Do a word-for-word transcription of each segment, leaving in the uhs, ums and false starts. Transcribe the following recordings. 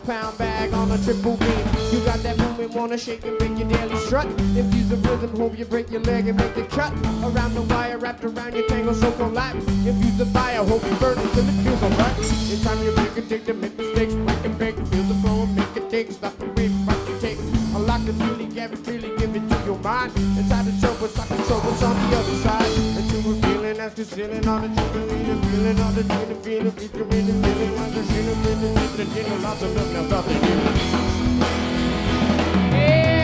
pound bag on a triple beam. You got that movement, wanna shake and make your daily strut. Infuse the rhythm, hope you break your leg and make the cut. Around the wire, wrapped around your tangle, so collapse. Infuse the fire, hope you burn it till it feels alright. It's time you make a take to make mistakes, break and bake, feel the flow and make it take. Stop the wave, rock your take. Unlock the feeling, give it freely, give it to your mind. Inside the trouble, stop the troubles on the other side. And you were feeling as you're sitting on the trampoline, feeling on the feeling, feeling, feeling, feeling, feeling, on the feeling, feeling, feeling, feeling, lots of love, now nothing new. Yeah.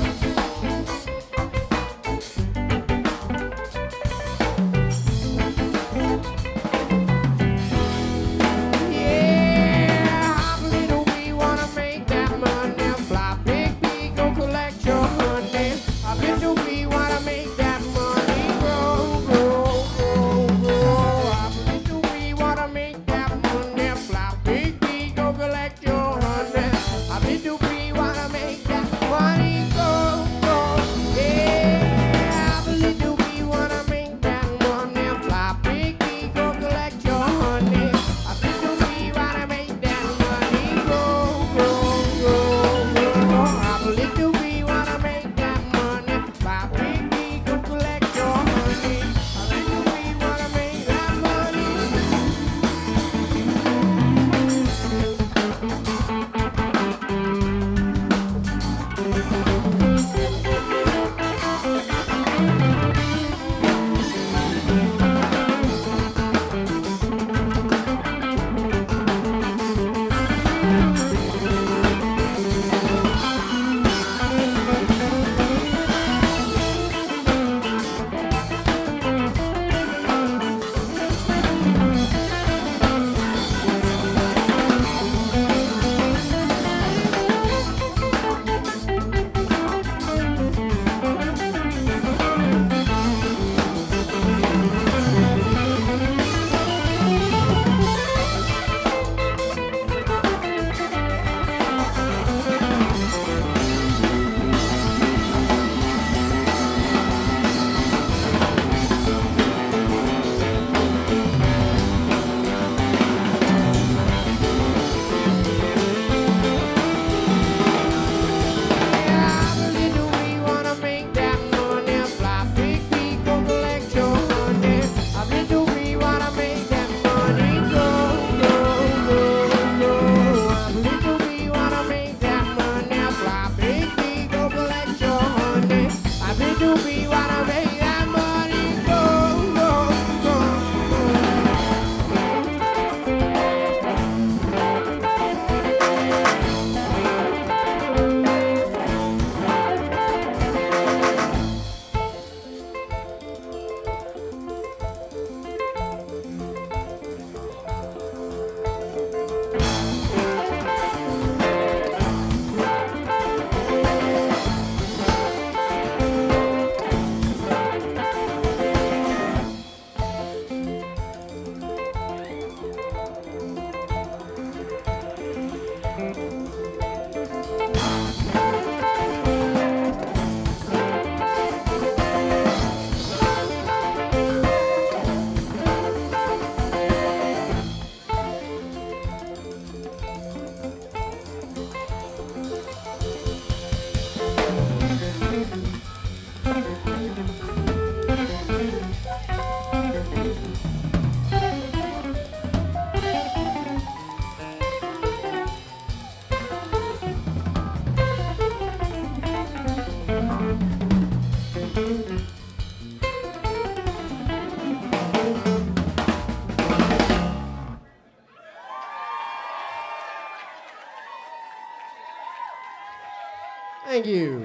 Thank you.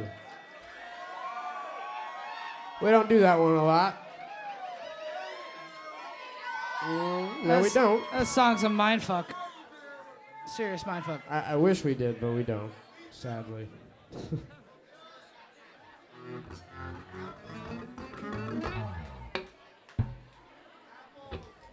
We don't do that one a lot. Mm, no, we don't. That song's a mindfuck. Serious mindfuck. I, I wish we did, but we don't, sadly.